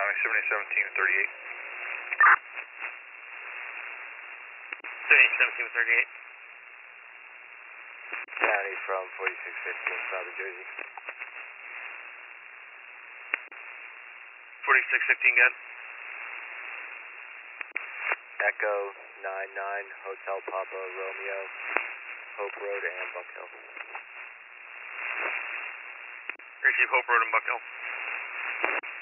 County, 701738. 701738. County from 4615, South Jersey. 4615, good. Echo 99, Hotel Papa Romeo, Hope Road and Buck Hill. Receive Hope Road and Buck Hill.